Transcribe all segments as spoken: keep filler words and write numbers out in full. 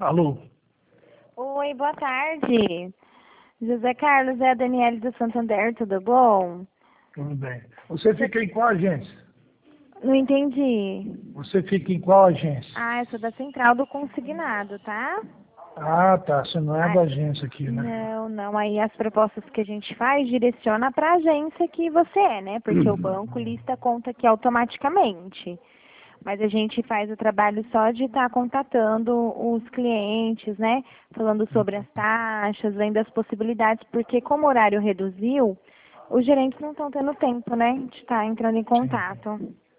Alô? Oi, boa tarde. José Carlos, é a Daniele do Santander, tudo bom? Tudo bem. Você fica em qual agência? Não entendi. Você fica em qual agência? Ah, eu sou da Central do Consignado, tá? Ah, tá. Você não é Ah, da agência aqui, né? não, não. Aí as propostas que a gente faz direciona para a agência que você é, né? Porque o banco lista a conta aqui automaticamente. Mas a gente faz o trabalho só de estar contatando os clientes, né? Falando sobre as taxas, vendo as possibilidades, porque como o horário reduziu, os gerentes não estão tendo tempo, né? De estar entrando em Sim. contato.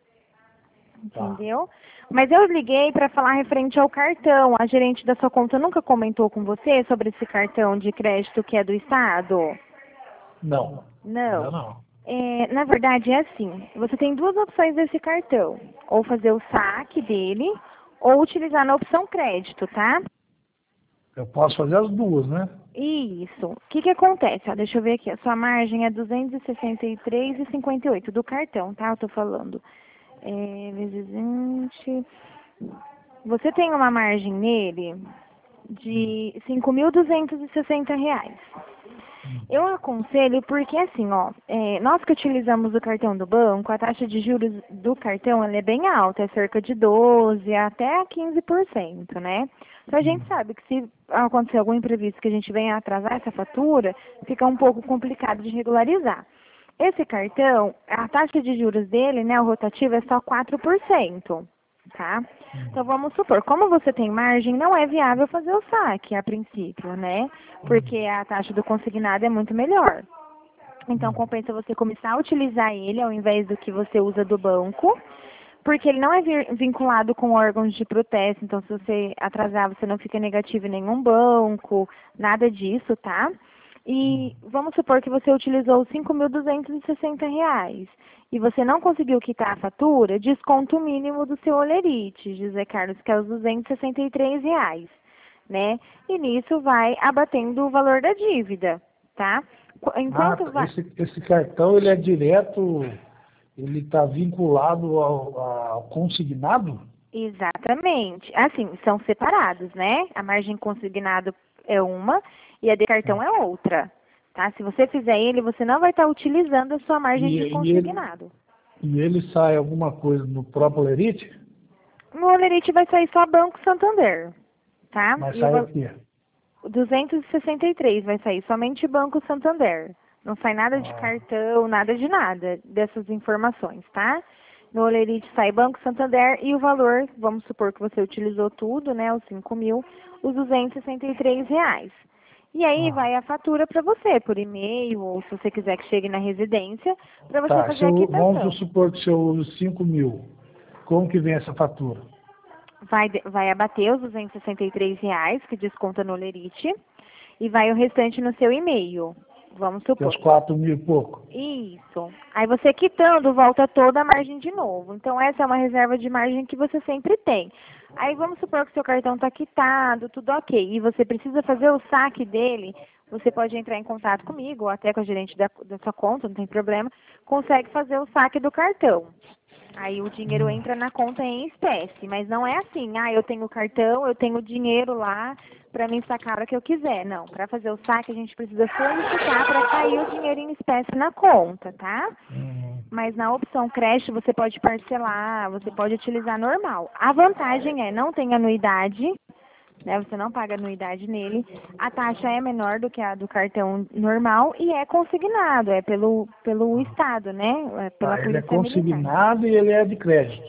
Tá. Entendeu? Mas eu liguei para falar referente ao cartão. A gerente da sua conta nunca comentou com você sobre esse cartão de crédito que é do Estado? Não. Ainda Não. não. É, na verdade, é assim. Você tem duas opções desse cartão. Ou fazer o saque dele, ou utilizar na opção crédito, tá? Eu posso fazer as duas, né? Isso. O que que acontece? Ó, deixa eu ver aqui. A sua margem é duzentos e sessenta e três vírgula cinquenta e oito do cartão, tá? Eu tô falando. É, vezes vinte. Você tem uma margem nele de cinco mil duzentos e sessenta reais. Eu aconselho porque assim, ó, é, nós que utilizamos o cartão do banco, a taxa de juros do cartão ela é bem alta, é cerca de doze até quinze por cento, né? Então a gente sabe que se acontecer algum imprevisto que a gente venha atrasar essa fatura, fica um pouco complicado de regularizar. Esse cartão, a taxa de juros dele, né, o rotativo é só quatro por cento, tá? Então vamos supor, como você tem margem, não é viável fazer o saque a princípio, né? Porque a taxa do consignado é muito melhor. Então compensa você começar a utilizar ele ao invés do que você usa do banco, porque ele não é vir- vinculado com órgãos de protesto, então se você atrasar, você não fica negativo em nenhum banco, nada disso, tá? E vamos supor que você utilizou cinco mil duzentos e sessenta reais e você não conseguiu quitar a fatura, desconto mínimo do seu olerite, José Carlos, que é os duzentos e sessenta e três reais, né? E nisso vai abatendo o valor da dívida, tá? Qu- Ah, Enquanto tá. vai... esse, esse cartão, ele é direto, ele está vinculado ao, ao consignado? Exatamente. Assim, são separados, né? A margem consignado é uma e a de cartão é outra, tá? Se você fizer ele, você não vai estar utilizando a sua margem E, de e, ele, consignado. e ele sai alguma coisa no próprio Lerite? No Olerite vai sair só Banco Santander, tá? Mas E o sai val- o quê? duzentos e sessenta e três vai sair somente Banco Santander. Não sai nada de Ah, cartão, nada de nada dessas informações, tá? No Olerite sai Banco Santander e o valor, vamos supor que você utilizou tudo, né, os cinco mil, os duzentos e sessenta e três reais. E aí ah. vai a fatura para você, por e-mail, ou se você quiser que chegue na residência, para você Tá, se fazer a eu, vamos quitação. supor que se eu uso cinco mil, como que vem essa fatura? Vai, de- vai abater os duzentos e sessenta e três reais que desconta no Lerite e vai o restante no seu e-mail. Vamos Que é os supor. quatro mil e pouco? Isso. Aí você quitando, volta toda a margem de novo. Então essa é uma reserva de margem que você sempre tem. Aí vamos supor que seu cartão está quitado, tudo ok, e você precisa fazer o saque dele, você pode entrar em contato comigo, ou até com a gerente da, da sua conta, não tem problema, consegue fazer o saque do cartão. Aí o dinheiro Hum, entra na conta em espécie, mas não é assim, ah, eu tenho o cartão, eu tenho o dinheiro lá para mim sacar a hora que eu quiser. Não, para fazer o saque a gente precisa solicitar para cair o dinheiro em espécie na conta, tá? hum, Mas na opção crédito você pode parcelar, você pode utilizar normal. A vantagem é não tem anuidade, né? Você não paga anuidade nele. A taxa é menor do que a do cartão normal e é consignado, é pelo, pelo Estado, né? É pela tá, ele é Polícia Militar. consignado e ele é de crédito.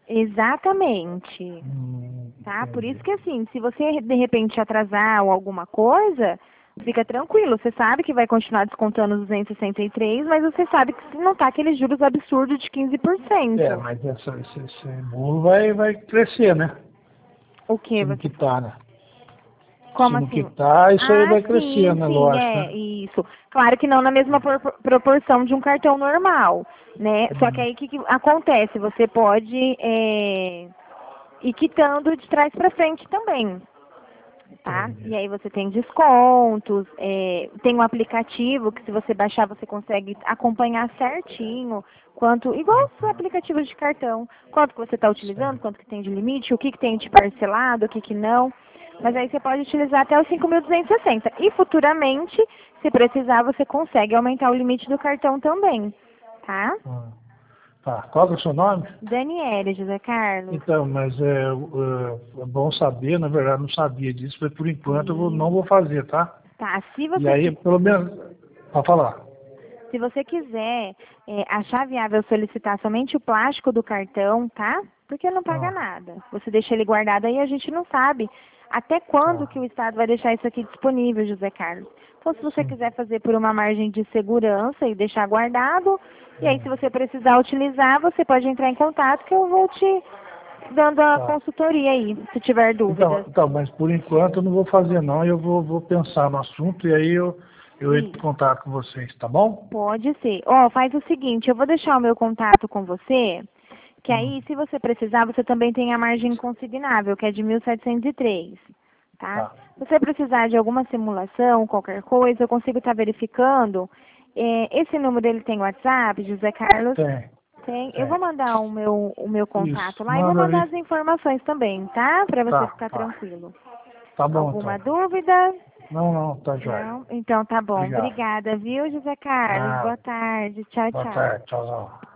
Exatamente, Hum, tá? Por isso entendi. que assim, se você de repente atrasar ou alguma coisa, fica tranquilo. Você sabe que vai continuar descontando os duzentos e sessenta e três, mas você sabe que não tá aqueles juros absurdos de quinze por É, cento. mas essa, esse, esse bolo vai, vai crescer, né? O que Se não você quitar, né? Se Como não assim? quitar, isso aí Ah, vai crescer, sim, né? sim, Lógico, é, né? isso. Claro que não na mesma por- proporção de um cartão normal, né? Só que Hum, aí o que, que acontece? Você pode é, ir quitando de trás para frente também, tá? E entendi. aí você tem descontos, é, tem um aplicativo que se você baixar você consegue acompanhar certinho quanto, igual os aplicativos de cartão, quanto que você está utilizando, Certo. quanto que tem de limite, o que, que tem de parcelado, o que, que não. Mas aí você pode utilizar até os cinco mil duzentos e sessenta. E futuramente, se precisar, você consegue aumentar o limite do cartão também, tá? Ah, tá. Qual é o seu nome? Daniele, José Carlos. Então, mas é, é, é bom saber, na verdade não sabia disso, mas por enquanto eu vou- não vou fazer, tá? Tá, se E você, aí, pelo menos, para falar. se você quiser é, achar viável solicitar somente o plástico do cartão, tá? Porque não paga Ah, nada. Você deixa ele guardado aí, a gente não sabe até quando tá. que o Estado vai deixar isso aqui disponível, José Carlos. Então, se você Sim. quiser fazer por uma margem de segurança e deixar guardado, e aí Hum, se você precisar utilizar, você pode entrar em contato que eu vou te dando a tá. consultoria aí, se tiver Então, dúvidas. então, mas por enquanto eu não vou fazer não, eu vou, vou pensar no assunto e aí eu, eu entro em Isso. contato com vocês, tá bom? Pode ser. Ó, faz o seguinte, eu vou deixar o meu contato com você, que Hum, aí, se você precisar, você também tem a margem consignável, que é de mil setecentos e três, tá? tá. Se você precisar de alguma simulação, qualquer coisa, eu consigo estar verificando. É, esse número, ele tem WhatsApp, José Carlos? Tem, Tem. Eu vou tem. mandar o meu, o meu contato Isso, lá e vou manda mandar ali. as informações também, tá? Para você Tá, ficar tá. tranquilo. Tá bom Alguma então. dúvida? Não, não, tá jóia. Não? Então tá bom. Obrigado. Obrigada, viu, José Carlos? Nada. Boa tarde. Tchau, Boa tchau. tarde, tchau, tchau.